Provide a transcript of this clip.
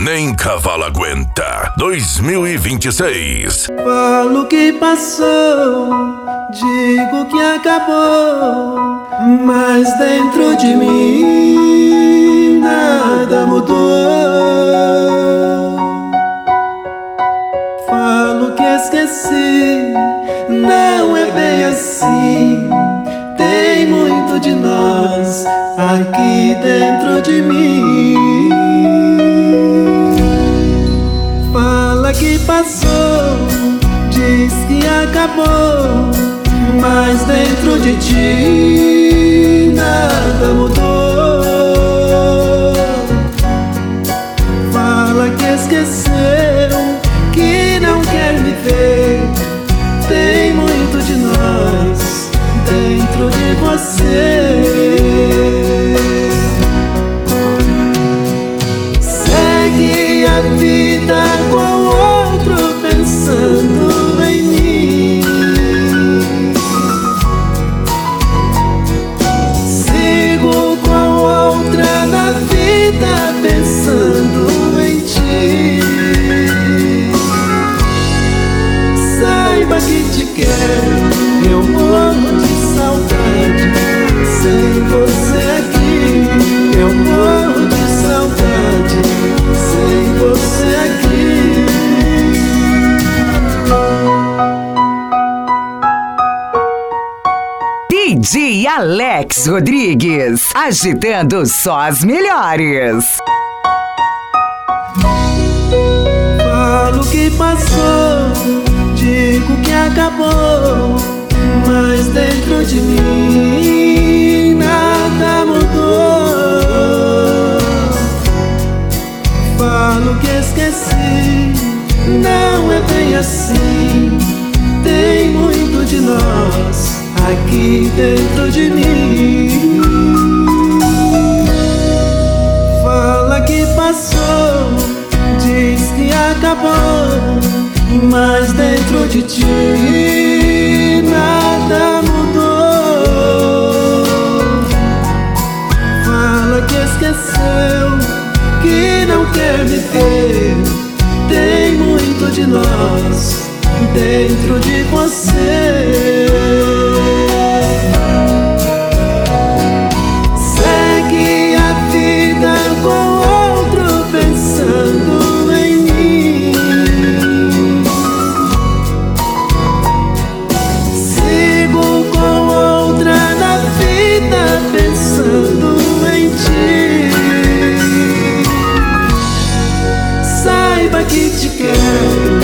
Nem cavalo aguenta. 2026. Falo que passou, digo que acabou, mas dentro de mim nada mudou. Falo que esqueci, não é bem assim. Tem muito de nós aqui dentro de mim. Fala que passou, diz que acabou, mas dentro de ti nada mudou. Fala que esqueceu, que não quer me ver. Tem muito de nós dentro de você. Segue a vida com outro pensando em mim. Sigo com outra na vida pensando em ti. Saiba que te quero, eu morro de saudade sem você aqui. Eu morro de saudade sem você aqui. DJ Alex Rodrigues, agitando só as melhores. Falo que passou, digo que acabou, mas dentro de mim nada mudou. Falo que esqueci, não é bem assim. Tem muito de nós aqui dentro de mim. Fala que passou, diz que acabou, mas dentro de ti nada mudou. Fala que esqueceu, que não quer me ver. Tem muito de nós dentro de você. Segue a vida com outro pensando em mim. Sigo com outra na vida pensando em ti. Saiba que te quero,